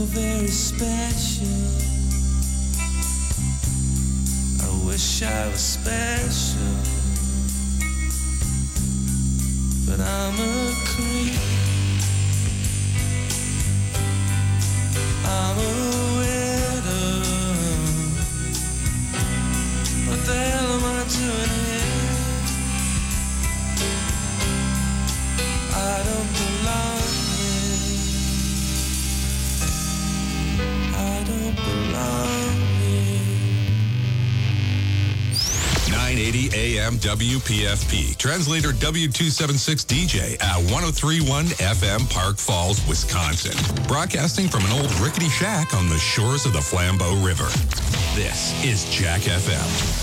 very special. I wish I was special, but I'm a creep. I'm a widow. What the hell am I doing here? I don't belong here. I don't belong here. 980 AM WPFP. Translator W276 DJ at 1031 FM Park Falls, Wisconsin. Broadcasting from an old rickety shack on the shores of the Flambeau River. This is Jack FM.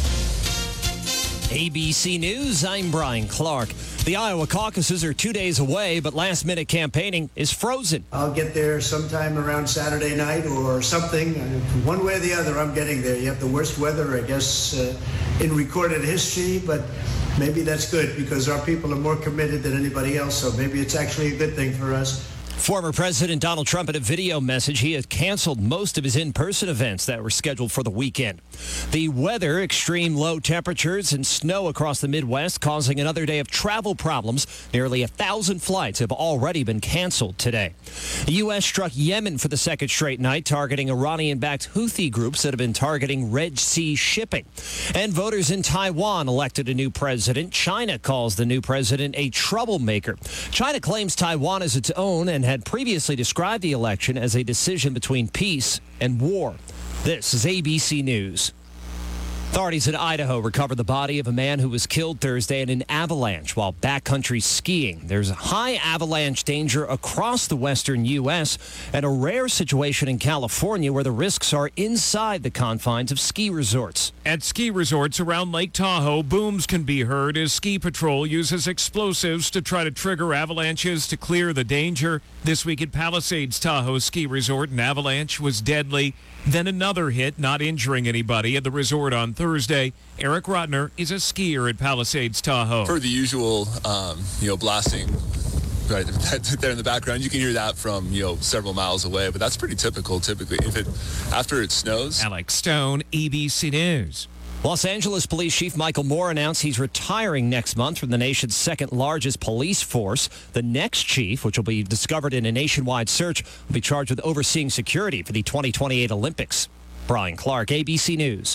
ABC News, I'm Brian Clark. The Iowa caucuses are 2 days away, but last-minute campaigning is frozen. I'll get there sometime around Saturday night or something. One way or the other, I'm getting there. You have the worst weather, I guess, in recorded history, but maybe that's good because our people are more committed than anybody else, so maybe it's actually a good thing for us. Former President Donald Trump in a video message, he had canceled most of his in-person events that were scheduled for the weekend. The weather, extreme low temperatures and snow across the Midwest causing another day of travel problems. Nearly 1,000 flights have already been canceled today. The U.S. struck Yemen for the second straight night, targeting Iranian-backed Houthi groups that have been targeting Red Sea shipping. And voters in Taiwan elected a new president. China calls the new president a troublemaker. China claims Taiwan is its own and had previously described the election as a decision between peace and war. This is ABC News. Authorities in Idaho recovered the body of a man who was killed Thursday in an avalanche while backcountry skiing. There's a high avalanche danger across the western U.S. and a rare situation in California where the risks are inside the confines of ski resorts. At ski resorts around Lake Tahoe, booms can be heard as ski patrol uses explosives to try to trigger avalanches to clear the danger. This week at Palisades Tahoe Ski Resort, an avalanche was deadly. Then another hit, not injuring anybody at the resort on Thursday. Eric Rotner is a skier at Palisades Tahoe. For the usual, blasting right there in the background, you can hear that from, several miles away, but that's pretty typical typically. After it snows. Alex Stone, ABC News. Los Angeles Police Chief Michael Moore announced he's retiring next month from the nation's second largest police force. The next chief, which will be discovered in a nationwide search, will be charged with overseeing security for the 2028 Olympics. Brian Clark, ABC News.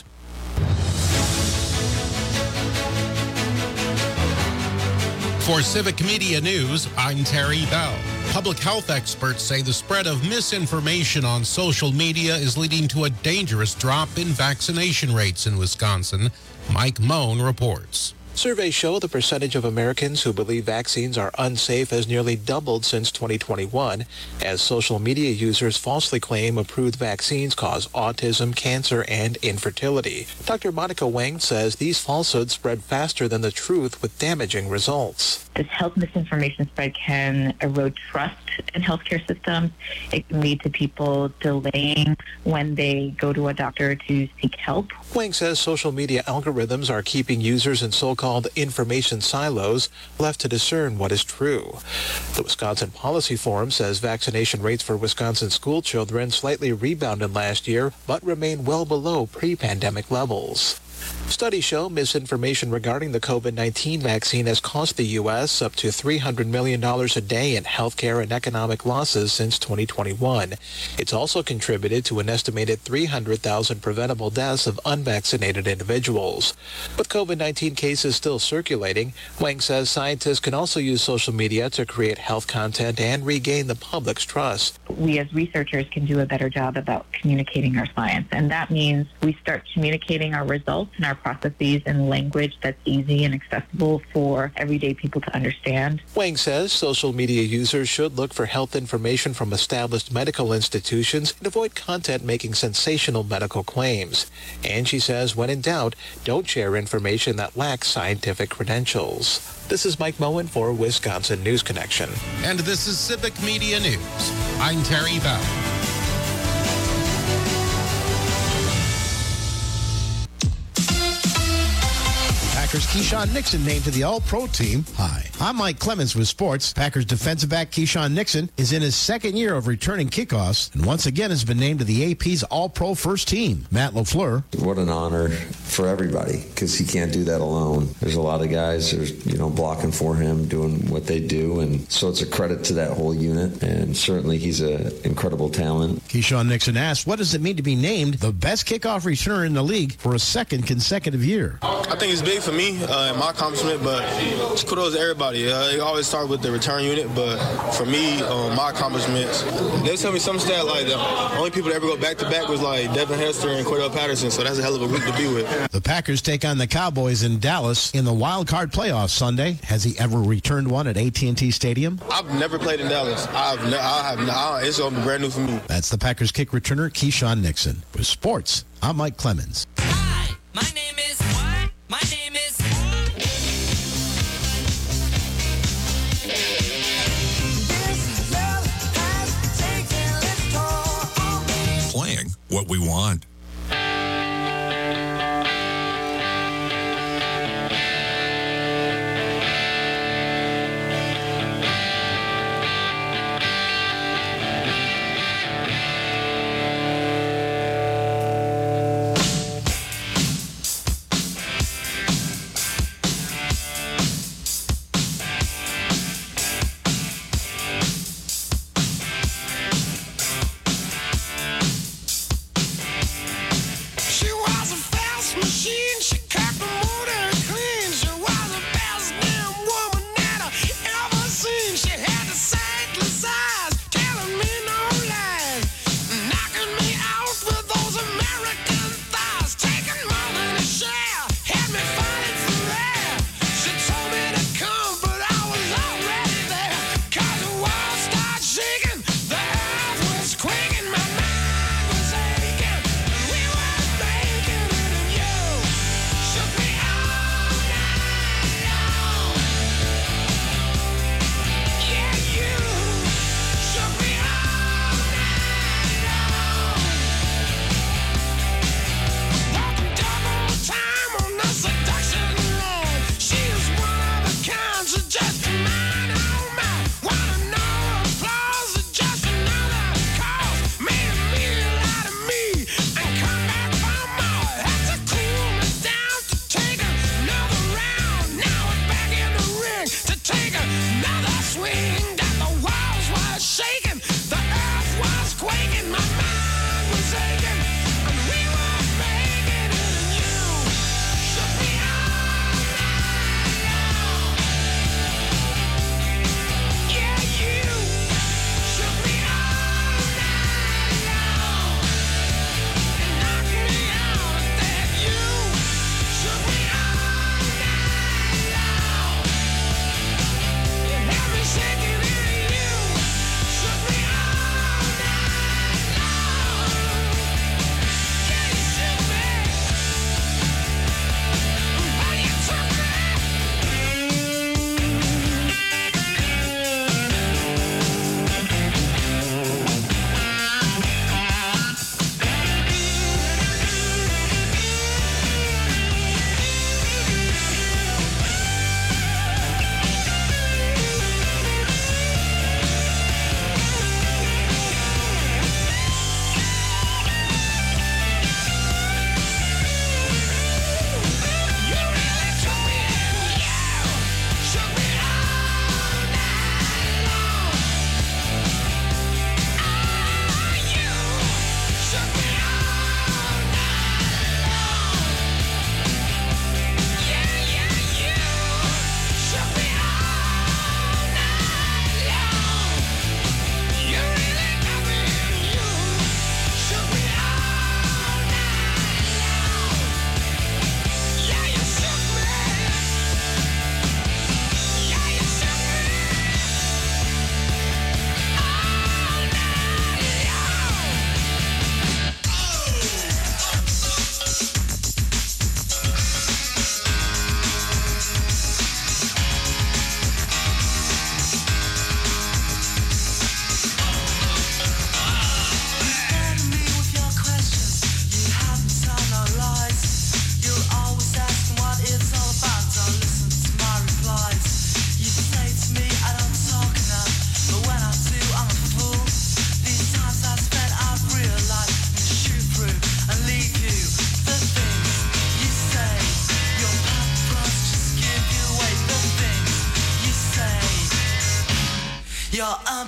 For Civic Media News, I'm Terry Bell. Public health experts say the spread of misinformation on social media is leading to a dangerous drop in vaccination rates in Wisconsin. Mike Moan reports. Surveys show the percentage of Americans who believe vaccines are unsafe has nearly doubled since 2021, as social media users falsely claim approved vaccines cause autism, cancer, and infertility. Dr. Monica Wang says these falsehoods spread faster than the truth with damaging results. This health misinformation spread can erode trust in healthcare systems. It can lead to people delaying when they go to a doctor to seek help. Wang says social media algorithms are keeping users in so-called information silos, left to discern what is true. The Wisconsin Policy Forum says vaccination rates for Wisconsin school children slightly rebounded last year, but remain well below pre-pandemic levels. Studies show misinformation regarding the COVID-19 vaccine has cost the U.S. up to $300 million a day in healthcare and economic losses since 2021. It's also contributed to an estimated 300,000 preventable deaths of unvaccinated individuals. With COVID-19 cases still circulating, Wang says scientists can also use social media to create health content and regain the public's trust. We as researchers can do a better job about communicating our science, and that means we start communicating our results and our processes in language that's easy and accessible for everyday people to understand. Wang says social media users should look for health information from established medical institutions and avoid content making sensational medical claims. And she says, when in doubt, don't share information that lacks scientific credentials. This is Mike Moen for Wisconsin News Connection. And this is Civic Media News. I'm Terry Bell. Packers' Keyshawn Nixon named to the All-Pro team. Hi. I'm Mike Clemens with sports. Packers defensive back Keyshawn Nixon is in his second year of returning kickoffs and once again has been named to the AP's All-Pro First Team. Matt LaFleur. What an honor for everybody because he can't do that alone. There's a lot of guys that are, blocking for him, doing what they do, and so it's a credit to that whole unit, and certainly he's an incredible talent. Keyshawn Nixon asked, what does it mean to be named the best kickoff returner in the league for a second consecutive year? I think it's big for me and my accomplishment, but just kudos to everybody. It always starts with the return unit, but for me, my accomplishments, they tell me some stat like the only people that ever go back-to-back was like Devin Hester and Cordell Patterson, so that's a hell of a group to be with. The Packers take on the Cowboys in Dallas in the wild card playoffs Sunday. Has he ever returned one at AT&T Stadium? I've never played in Dallas. It's all brand new for me. That's the Packers kick returner Keyshawn Nixon. With sports, I'm Mike Clemens. Hi, my name is what? My name is Playing what we want.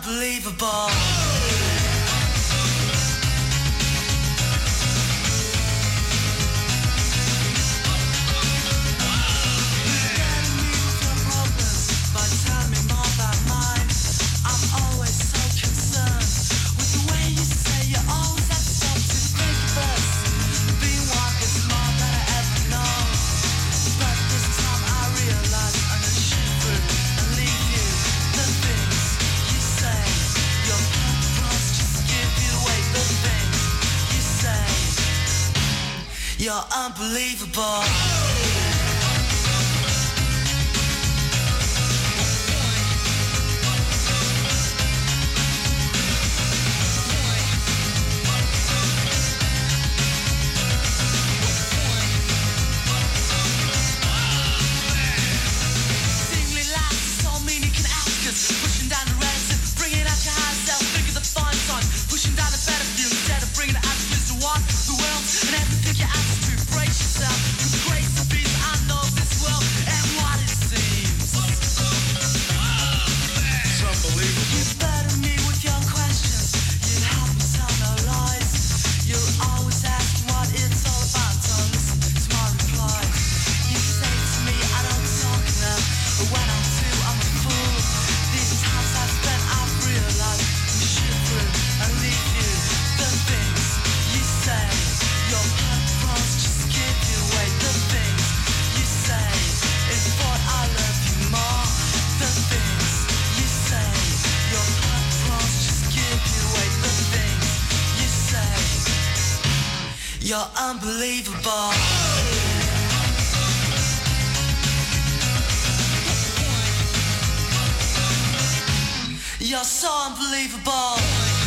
unbelievable. You're unbelievable. You're unbelievable. You're so unbelievable.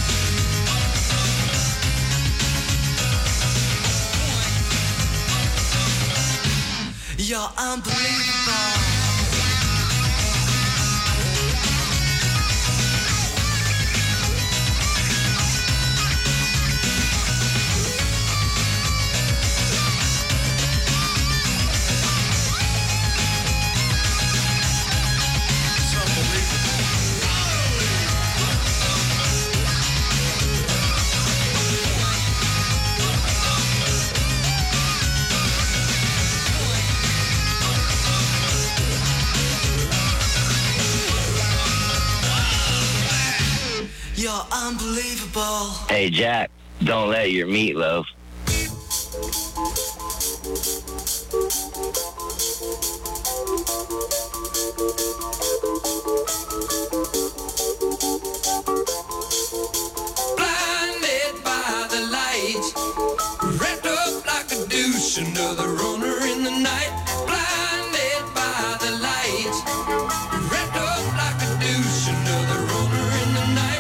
You're unbelievable. You're unbelievable. Hey, Jack, don't let your meatloaf. Blinded by the light, wrapped up like a douche, another runner in the night. Blinded by the light, wrapped up like a douche, another runner in the night.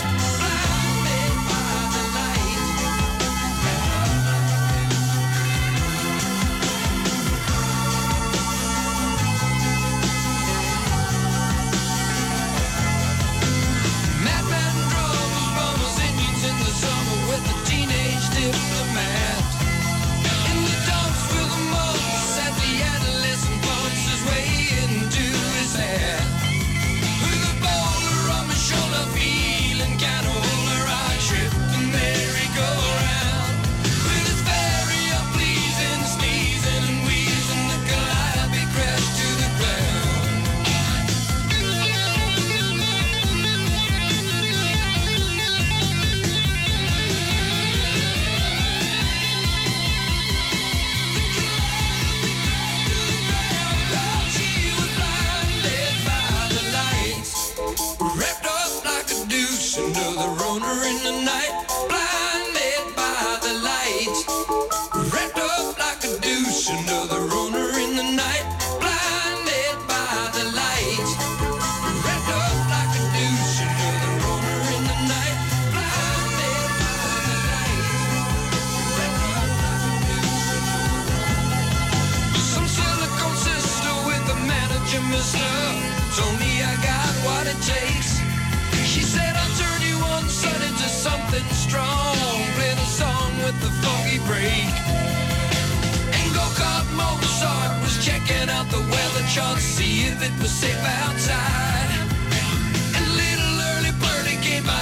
Another runner in the night, blinded by the light, wrapped up like a douche. Another runner in the night, blinded by the light, wrapped up like a douche. Another runner in the night, blinded by the light, wrapped up like a douche. Some silicone sister with a manager, mister, told me I got what it takes. She said I'll turn you on sun into something strong. Play the song with the funky break. And go-kart Mozart was checking out the weather chart to see if it was safe outside. And little early birdie came by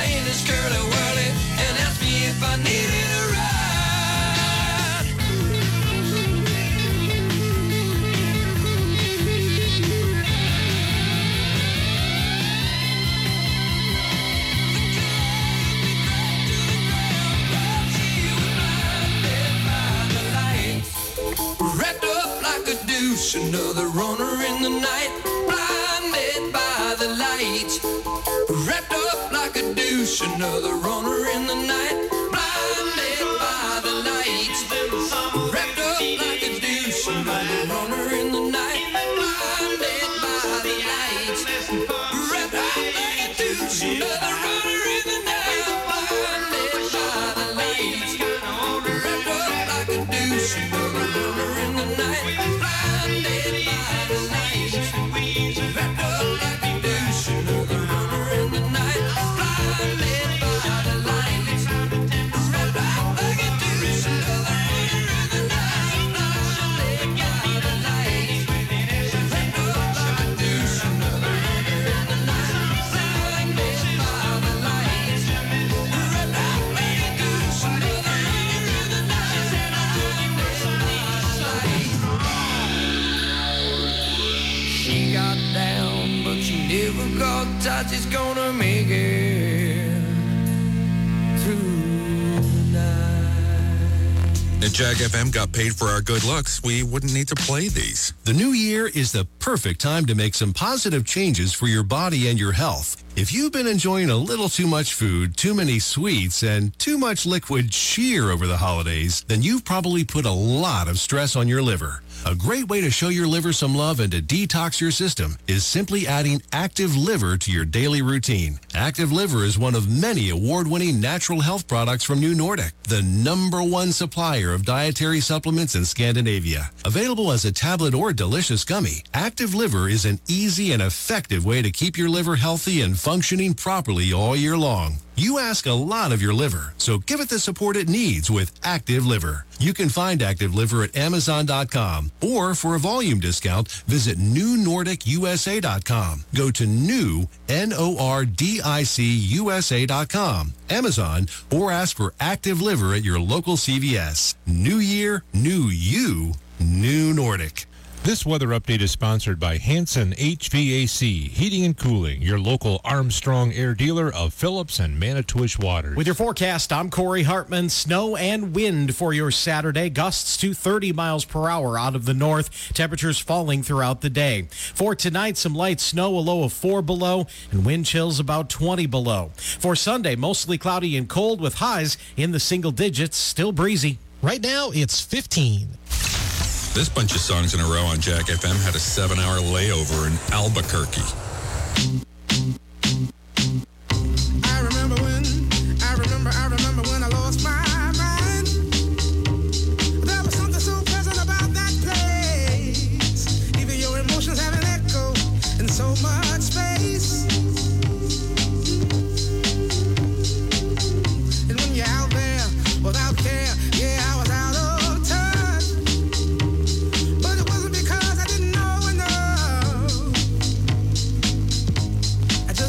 douche, another runner in the night, blinded by the light. Wrapped up like a douche, another runner in the night, blinded by the light. Wrapped up like a douche, another runner in the night, blinded by the light. Wrapped up like a douche, another runner in the night, blinded by the light. Wrapped up like a douche, another runner in the night, blinded by the light. Wrapped up like a douche, another runner in the night, blinded by the light. Wrapped up like a douche, another runner in the night, blinded by the light. Wrapped up like a douche, another runner in the night, blinded by the light. Wrapped up like a douche, another runner in the night, blinded by the light. She got down, but she never got tight. She's gonna make it through the night. If Jag FM got paid for our good looks, we wouldn't need to play these. The new year is the perfect time to make some positive changes for your body and your health. If you've been enjoying a little too much food, too many sweets, and too much liquid cheer over the holidays, then you've probably put a lot of stress on your liver. A great way to show your liver some love and to detox your system is simply adding Active Liver to your daily routine. Active Liver is one of many award-winning natural health products from New Nordic, the #1 supplier of dietary supplements in Scandinavia. Available as a tablet or delicious gummy, Active Liver is an easy and effective way to keep your liver healthy and functioning properly all year long. You ask a lot of your liver, so give it the support it needs with Active Liver. You can find Active Liver at Amazon.com, or for a volume discount, visit NewNordicUSA.com. Go to NordicUSA.com, Amazon, or ask for Active Liver at your local CVS. New year, new you, New Nordic. This weather update is sponsored by Hanson HVAC, Heating and Cooling, your local Armstrong Air dealer of Phillips and Manitowish Waters. With your forecast, I'm Corey Hartman. Snow and wind for your Saturday. Gusts to 30 miles per hour out of the north. Temperatures falling throughout the day. For tonight, some light snow, a low of 4 below, and wind chills about 20 below. For Sunday, mostly cloudy and cold with highs in the single digits, still breezy. Right now, it's 15. This bunch of songs in a row on Jack FM had a 7-hour layover in Albuquerque. I remember when I lost my mind. There was something so pleasant about that place. Even your emotions have an echo in so much space. And when you're out there without care, yeah, I was out of touch. But it wasn't because I didn't know enough. I just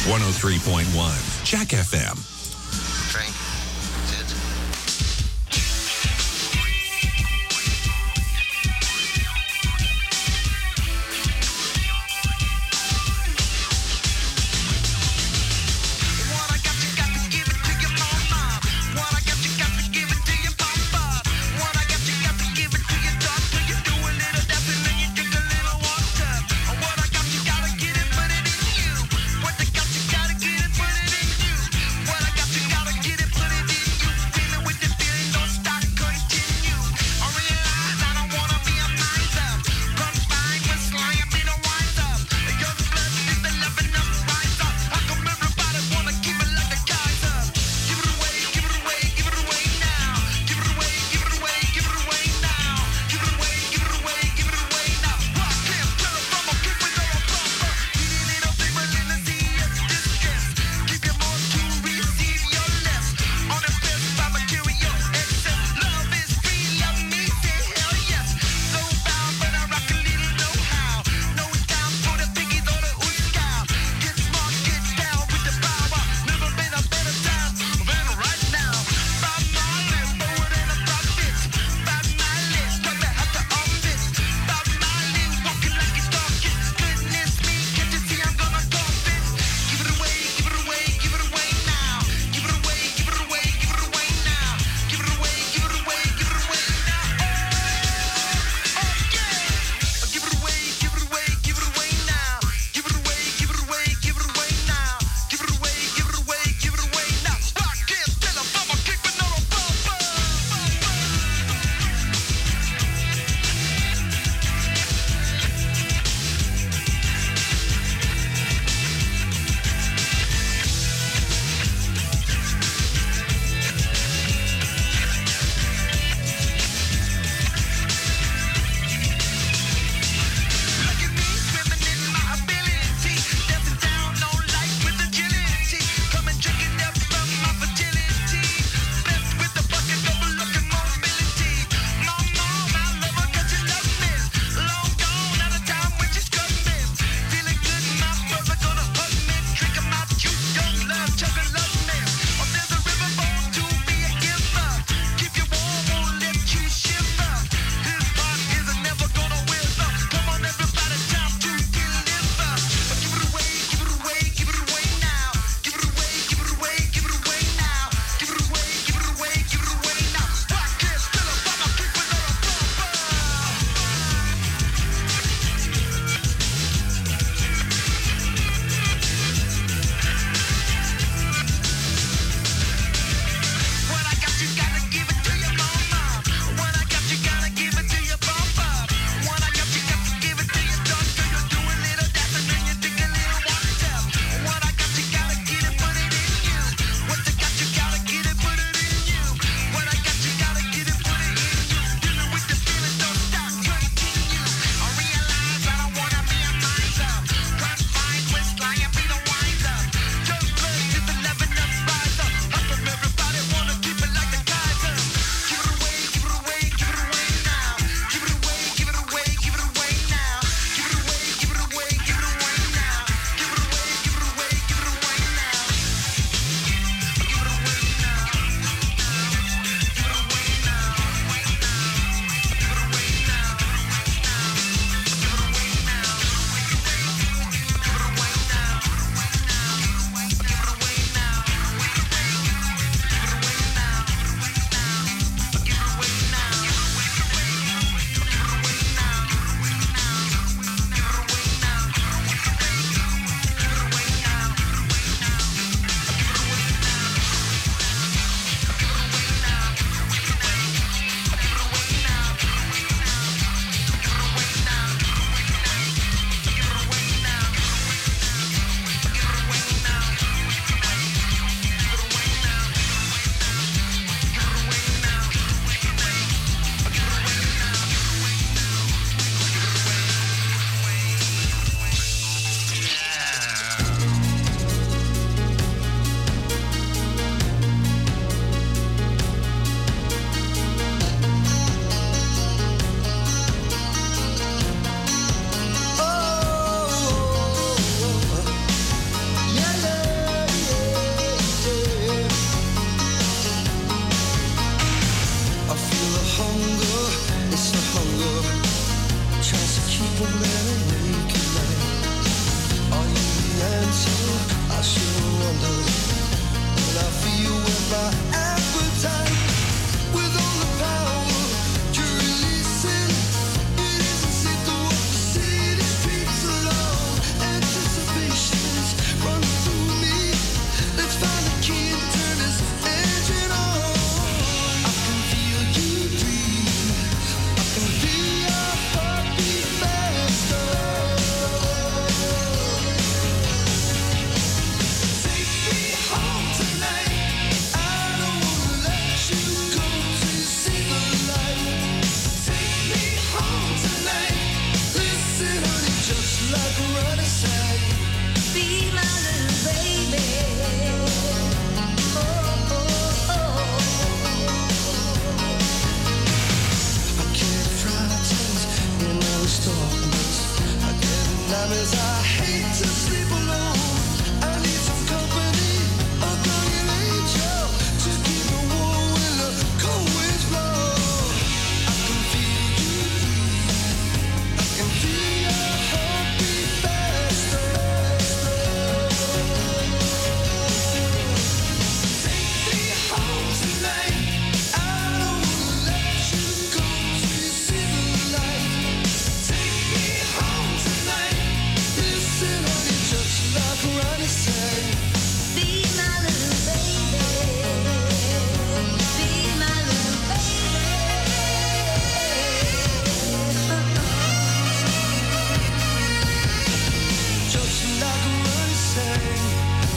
103.1 Jack FM. Drink. What I got, you gotta get it, put it in you. What I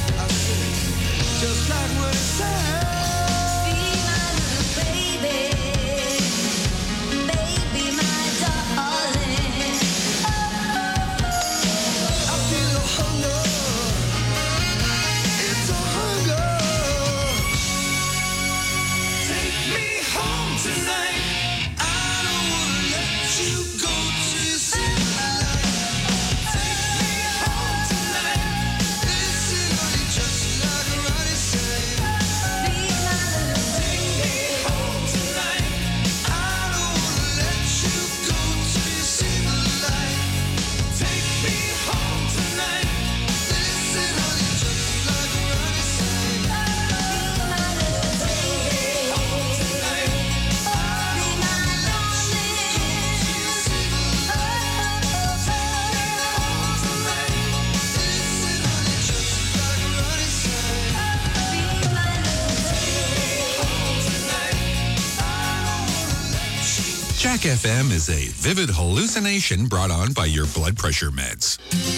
I said, just like what it said. Jack FM is a vivid hallucination brought on by your blood pressure meds.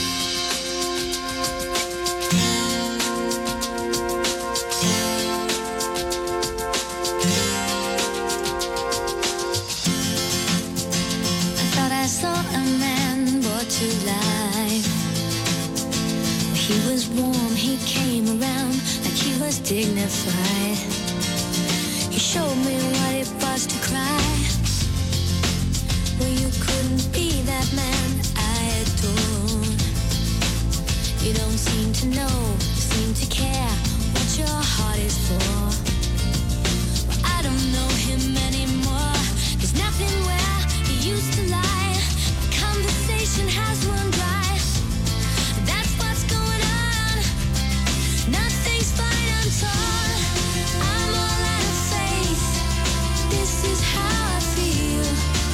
I thought I saw a man brought to life. He was warm, he came around like he was dignified. He showed me what it was to cry. Well, you couldn't be that man I adored. You don't seem to know, seem to care what your heart is for. Well, I don't know him anymore. There's nothing where he used to lie. The conversation has run dry. That's what's going on. Nothing's fine, I'm torn. I'm all out of faith. This is how I feel.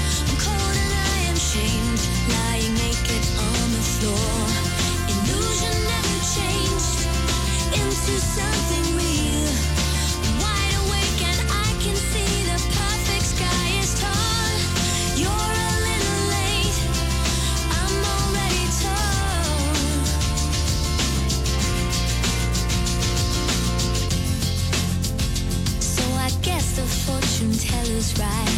Shamed, lying naked on the floor. Illusion never changed into something real. I'm wide awake and I can see the perfect sky is torn. You're a little late, I'm already torn. So I guess the fortune teller's right.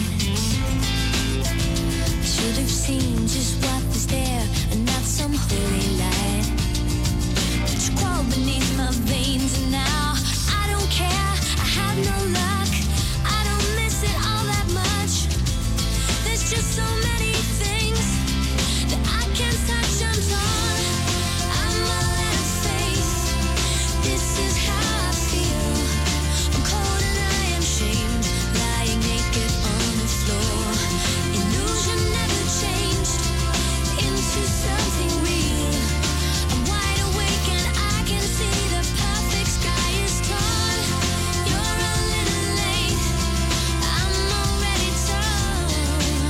Should have seen just what was there and not some holy light. But you crawl beneath my veins and now I don't care, I have no luck. I don't miss it all that much. There's just so many things that I can't touch, I'm torn. I'm all out of faith. This is how I feel. I'm cold and I am shamed, lying naked on the floor. Illusion never changed into something real. I'm wide awake and I can see the perfect sky is torn. You're a little late, I'm already torn.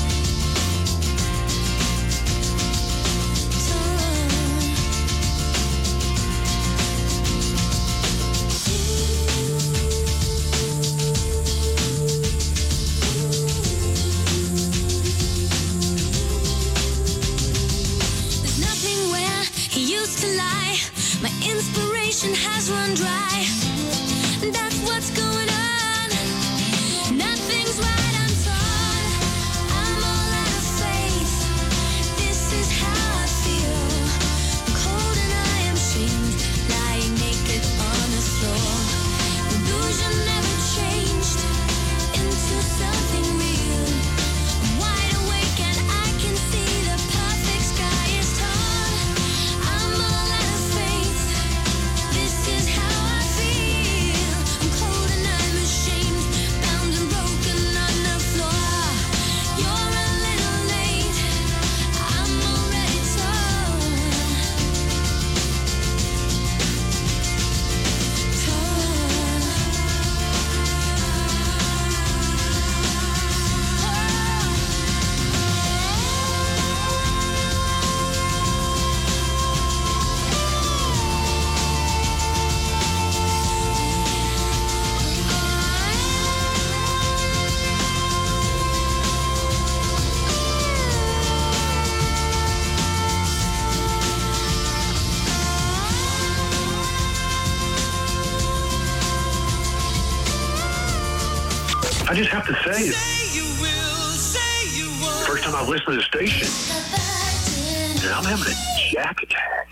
There's nothing where he used to lie. My inspiration has run dry. That's what's going on. Nothing's right, I'm torn. I'm all out of faith. This is how I feel. I'm cold and I am shamed, lying naked on the floor. Illusion never changed into something real. I'm wide awake and I can see the perfect sky is torn. I'm all out of faith. This is how I feel. I'm cold and I just have to say, first time I've listened to the station, and I'm having a jack attack.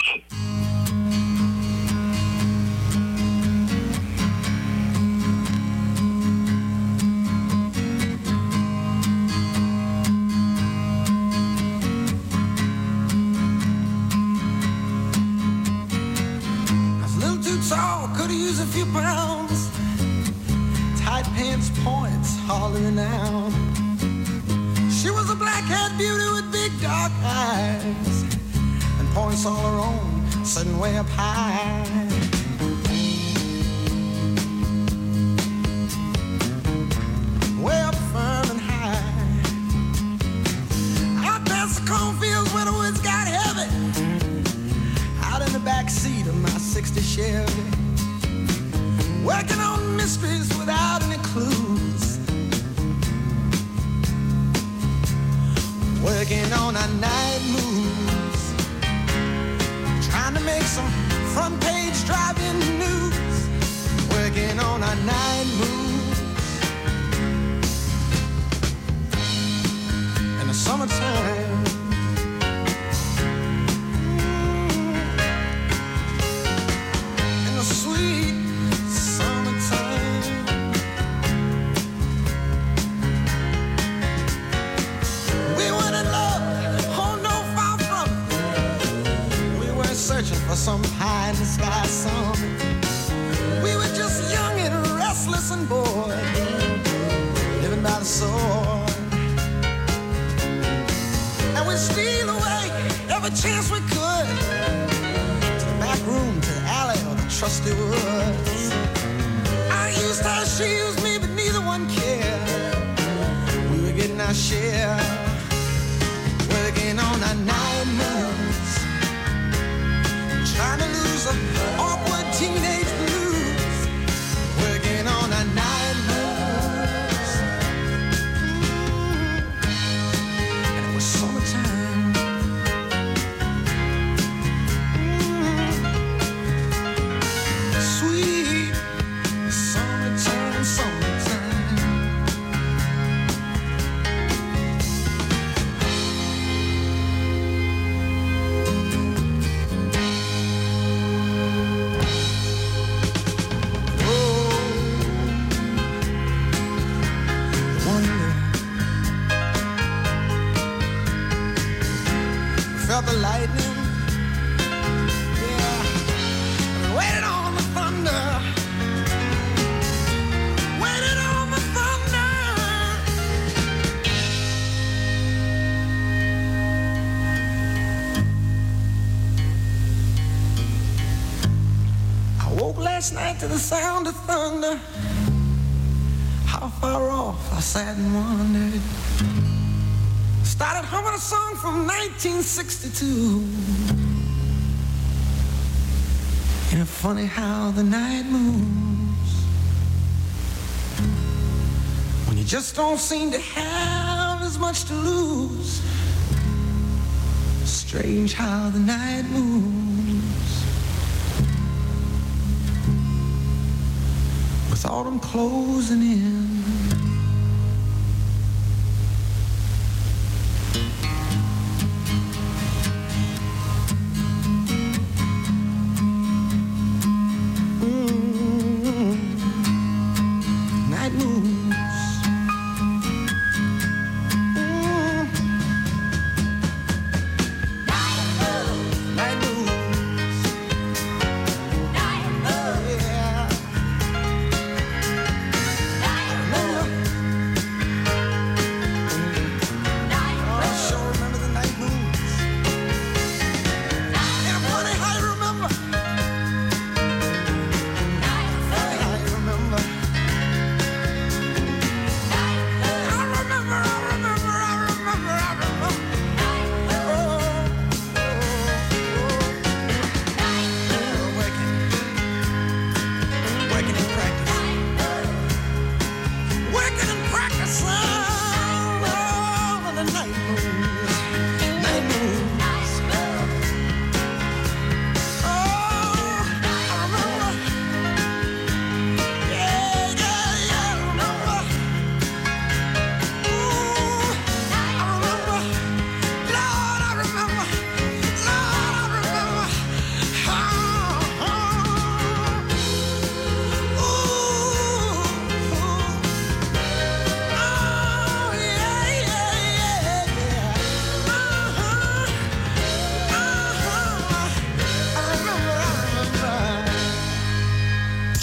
Tall, could have used a few pounds. Tight pants points hollering out. She was a black-haired beauty with big dark eyes and points all her own, sitting way up high. Way up firm and high. Out past the cornfields where the woods got heavy. Out in the back seat of my 60 Chevy, working on mysteries without any clues, working on our night moves, trying to make some front page driving news, working on our night moves. In the summertime, sweet summertime. We weren't in love, oh no, far from it. We weren't searching for some high in the sky summit. We were just young and restless and bored, living by the sword. And we'd steal away every chance we could, to the back room, to the alley, or the trusty woods. I used her, she used me, but neither one cared. We were getting our share, working on our night moves, trying to lose an awkward teenage blues, working on our night moves. And it was summertime. Sweet summertime, summertime. Oh, wonder. Felt the lightning. Yeah. Waited on the thunder. Waited on the thunder. I woke last night to the sound of thunder. How far off I sat and wondered. Started humming a song from 1962. Ain't it funny how the night moves, when you just don't seem to have as much to lose. Strange how the night moves, with autumn closing in. Night moves. Night moves. Yeah.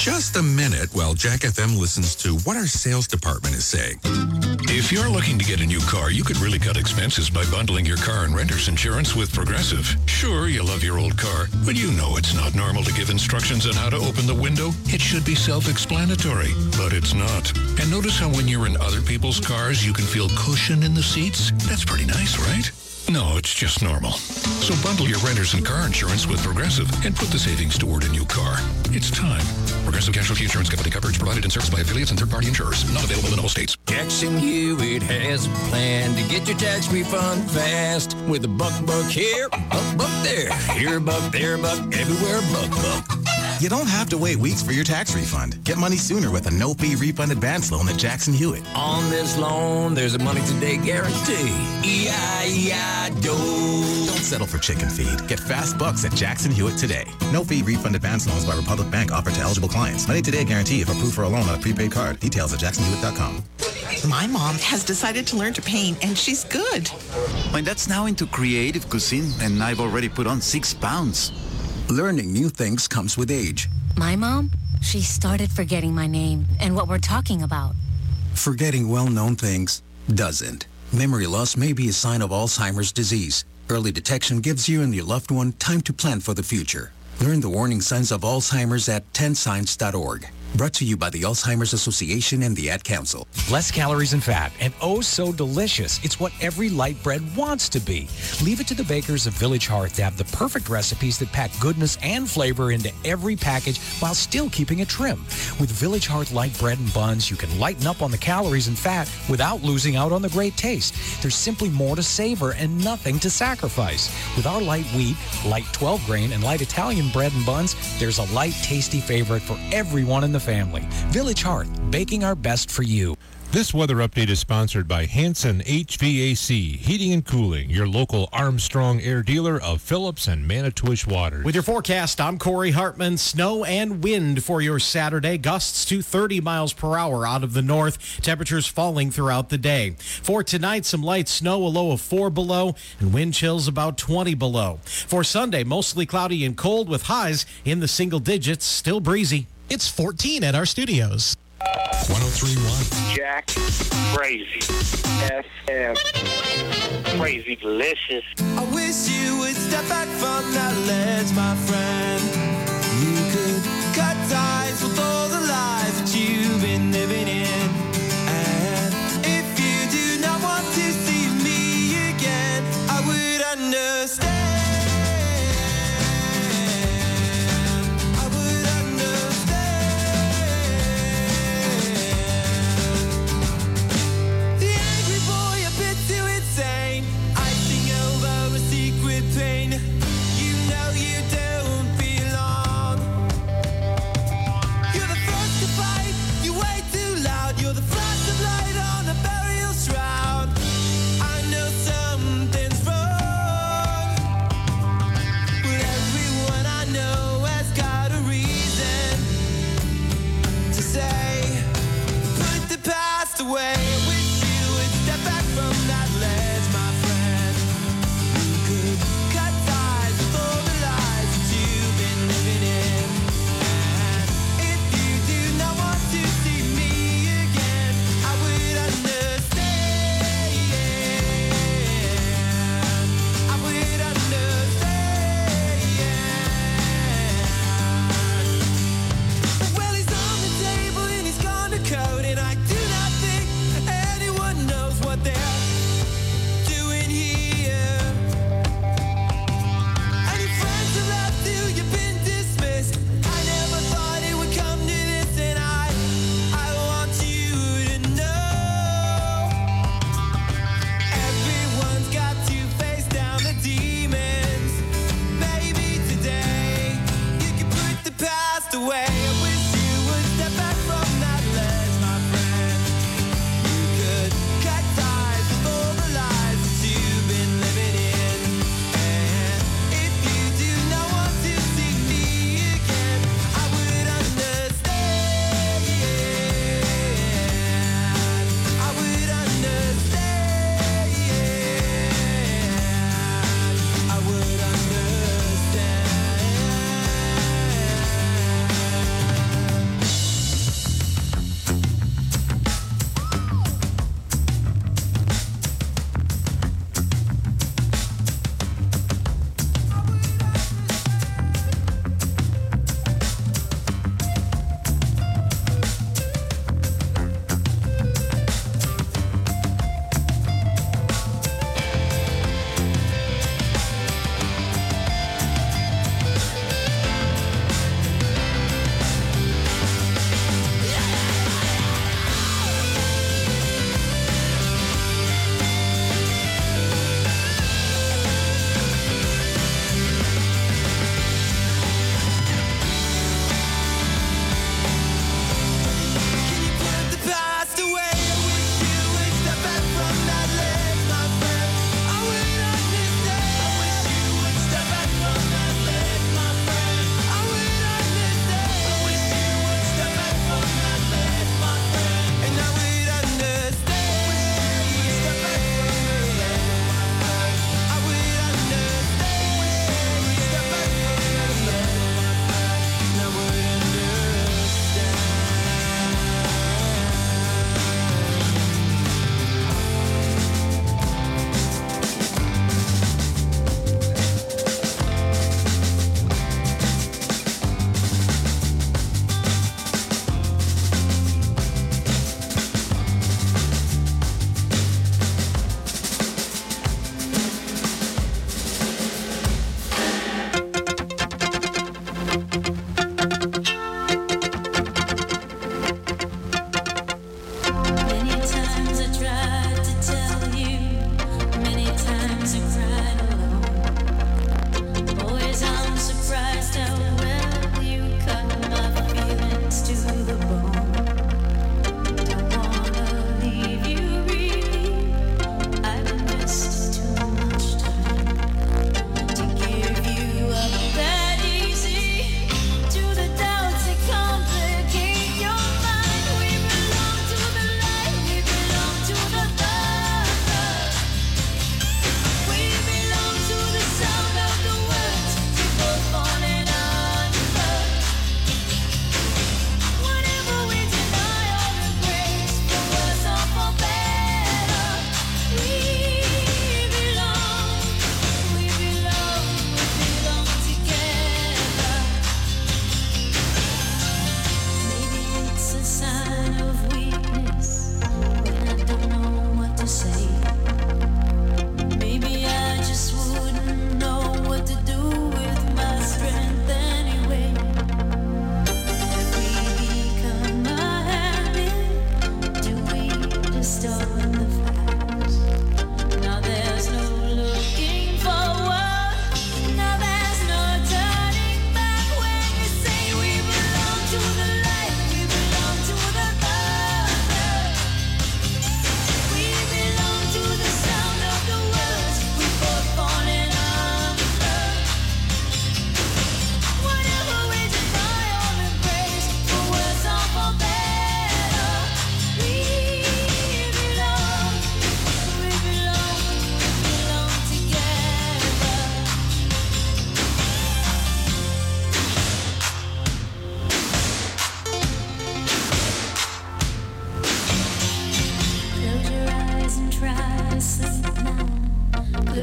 just a minute while Jack FM listens to what our sales department is saying. If you're looking to get a new car, you could really cut expenses by bundling your car and renter's insurance with Progressive. Sure, you love your old car, but you know it's not normal to give instructions on how to open the window. It should be self-explanatory, but it's not. And notice how when you're in other people's cars, you can feel cushion in the seats? That's pretty nice, right? No, it's just normal. So bundle your renter's and car insurance with Progressive and put the savings toward a new car. It's time. Progressive Casualty Insurance Company. Coverage provided and serviced by affiliates and third-party insurers. Not available in all states. Jackson Hewitt has a plan to get your tax refund fast with a buck here, buck there. Here a buck, there a buck, everywhere a buck. You don't have to wait weeks for your tax refund. Get money sooner with a no-fee refund advance loan at Jackson Hewitt. On this loan, there's a money today guarantee. E-I-E-I-DO. Don't settle for chicken feed. Get fast bucks at Jackson Hewitt today. No-fee refund advance loans by Republic Bank offered to eligible clients. Money today guarantee if approved for a loan on a prepaid card. Details at jacksonhewitt.com. My mom has decided to learn to paint, and she's good. My dad's now into creative cuisine, and I've already put on 6 pounds. Learning new things comes with age. My mom, she started forgetting my name and what we're talking about. Forgetting well-known things doesn't. Memory loss may be a sign of Alzheimer's disease. Early detection gives you and your loved one time to plan for the future. Learn the warning signs of Alzheimer's at 10signs.org. Brought to you by the Alzheimer's Association and the Ad Council. Less calories and fat, and oh so delicious. It's what every light bread wants to be. Leave it to the bakers of Village Hearth to have the perfect recipes that pack goodness and flavor into every package while still keeping it trim. With Village Hearth light bread and buns, you can lighten up on the calories and fat without losing out on the great taste. There's simply more to savor and nothing to sacrifice. With our light wheat, light 12-grain, and light Italian bread and buns, there's a light, tasty favorite for everyone in the family. Village Hearth, baking our best for you. This weather update is sponsored by Hanson HVAC, Heating and Cooling, your local Armstrong Air dealer of Phillips and Manitowish Waters. With your forecast, I'm Corey Hartman. Snow and wind for your Saturday. Gusts to 30 miles per hour out of the north. Temperatures falling throughout the day. For tonight, some light snow, a low of 4 below, and wind chills about 20 below. For Sunday, mostly cloudy and cold with highs in the single digits, still breezy. It's 14 at our studios. 103.1. Jack, crazy. FM, crazy delicious. I wish you would step back from that ledge, my friend. You could cut ties with all the lies that you've been living in. And if you do not want to see me again, I would understand. Pain. You know you don't belong. You're the first to fight, you way too loud. You're the flash of light on a burial shroud. I know something's wrong, but everyone I know has got a reason to say, put the past away. I wish you would step back from that ledge, my friend. You could cut ties with all the lies that you've been living in. And if you do not want to see me again, I would understand. I would understand. Well, he's on the table and he's gone to code, and I do not think anyone knows what they're doing here. Any friends who left you, you've been dismissed. I never thought it would come to this, and I want you to know. Everyone's got to face down the demons. Maybe today you can put the past away. I wish you would step back from that ledge, my friend. You could cut ties with all the lies that you've been living in. And if you do not want to see me again, I would understand. I would understand. I would understand.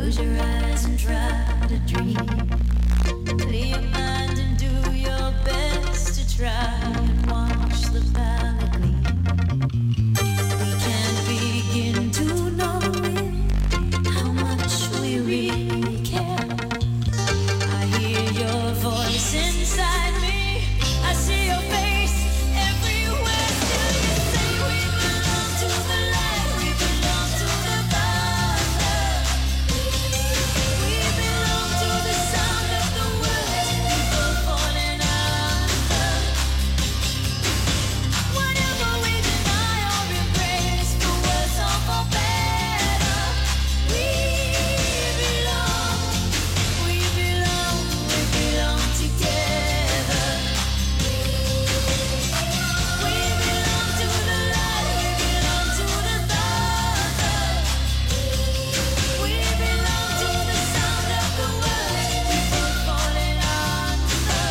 Close your eyes and try to dream. Clear your mind and do your best to try and watch the palette gleam. We can't begin to know how much we really care. I hear your voice inside me. I see your face everywhere. Still you say we belong to the light. We belong to the Father. We belong to the sound of the words people falling under. Whatever we deny or embrace, for worse or for better, we belong together. We belong to the light, we belong to the Father. We belong to the sound of the words people falling under.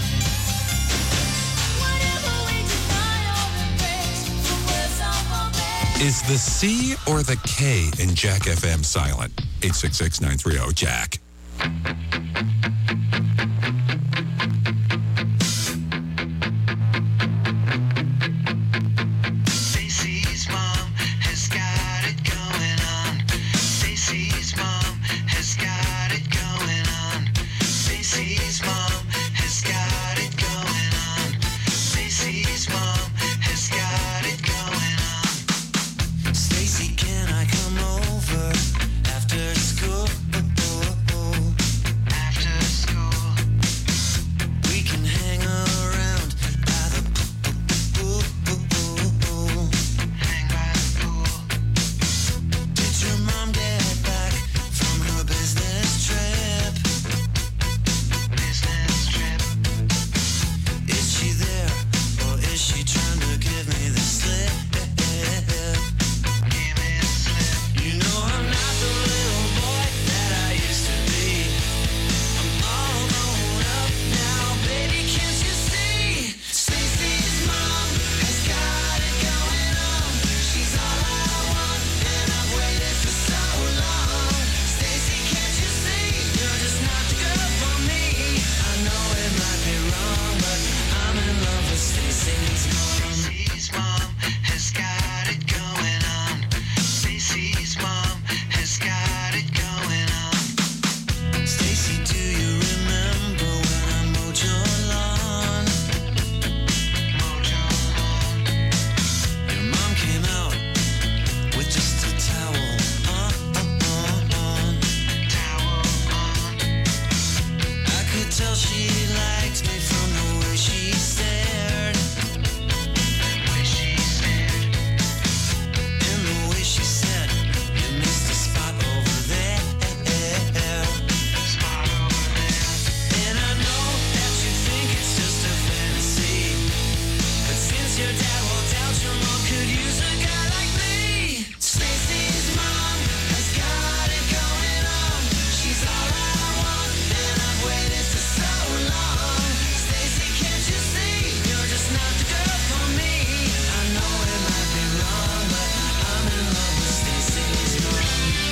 Whatever we deny or embrace, for worse or for better. Is the C or the K in Jack FM silent? 866-930-JACK. Stacy's mom has got it going on. Stacy's mom has got it going on. Stacy's mom has got it going on. Stacy's mom has got it going on. Stacy, can I come over after school? After school, we can hang around by the pool. Hang by the pool. Did your mom get back from her business trip? Business trip. Is she there or is she trying to give me the slip? Give me the slip. You know I'm not the little boy that I used to be. I'm all grown up now, baby, can't you see? Stacy's mom has got it going on. She's all I want, and I've waited for so long. Stacy, can't you see? You're just not the girl for me. I know it might be wrong, but I'm in love with Stacy's mom. Stacy's mom has got it going on. Stacy's mom has got it going on. Stacy, do you remember when I mowed your lawn? Mowed your lawn. Your mom came out with just a towel on. Towel on. I could tell she liked me from the way she stared. Way she stared. And the way she said, you missed a spot over there. Spot over there. And I know that you think it's just a fantasy, but since your dad walked out, your mom could use a guy like me. Stacy's mom has got it going on. She's all I want, and I've waited for so long. Stacy, can't you see? You're just not the girl for me. I know it might be wrong, but I'm in love with Stacy's mom.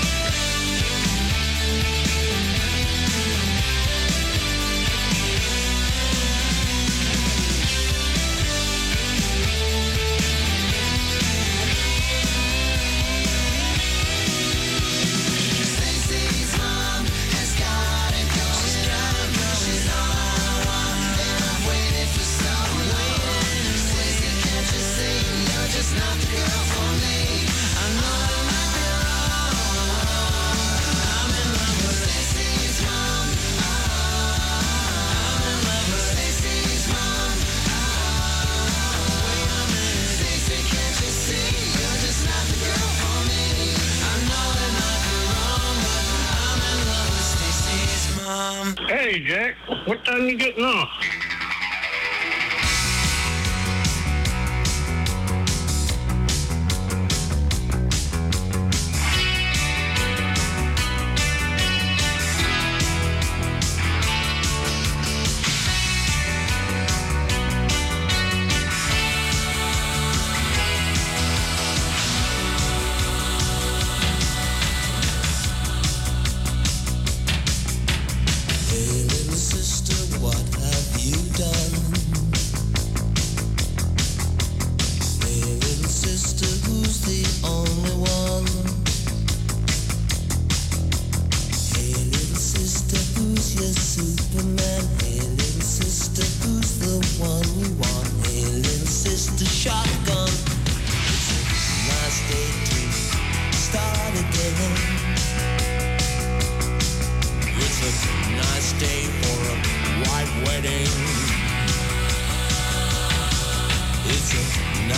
Stacy's mom has got it going. She's all I want, and I've waited for so long. Stacy, can't you see? You're just not the girl for me. I know it might be wrong. I'm in love with Stacy's mom. I'm in love with Stacy's mom. Wait a minute, Stacy, can't you see? You're just not the girl for me. I know it might be wrong, but I'm in love with Stacy's mom. Hey, Jack, what time you getting off?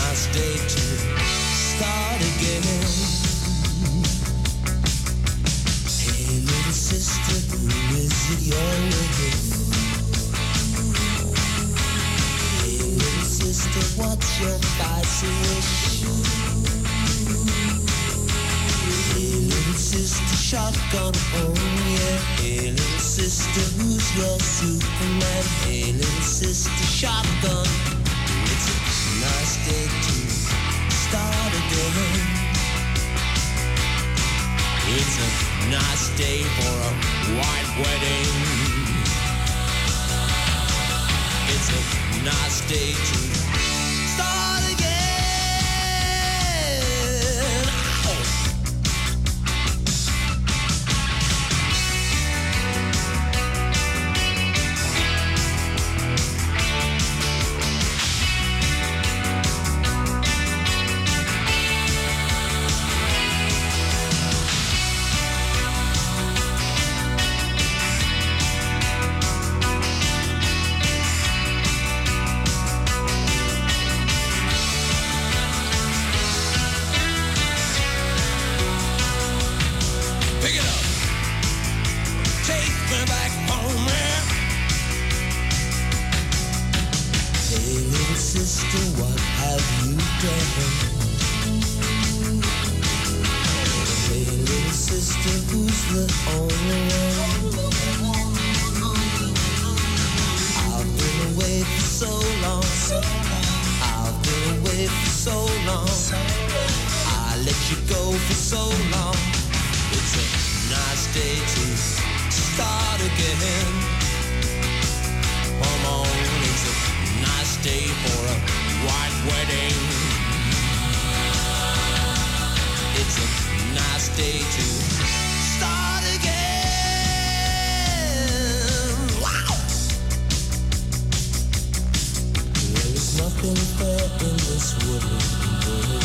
nice day to start again. Hey, little sister, who is it you're with? Hey, little sister, what's your spicy wish? Hey, little sister, shotgun, oh yeah. Hey, little sister, who's your Superman? Hey, little sister, shotgun. It's a nice day to start again. It's a nice day for a white wedding. It's a nice day to start again. Ow! Pick it up. Take me back home, yeah. Hey, little sister, what have you done? Hey, little sister, who's the only one? I've been away for so long. I've been away for so long. I let you go for so long. It's a nice day to start again. Come on, it's a nice day for a white wedding. It's a nice day to start again. Wow! There is nothing fair in this world.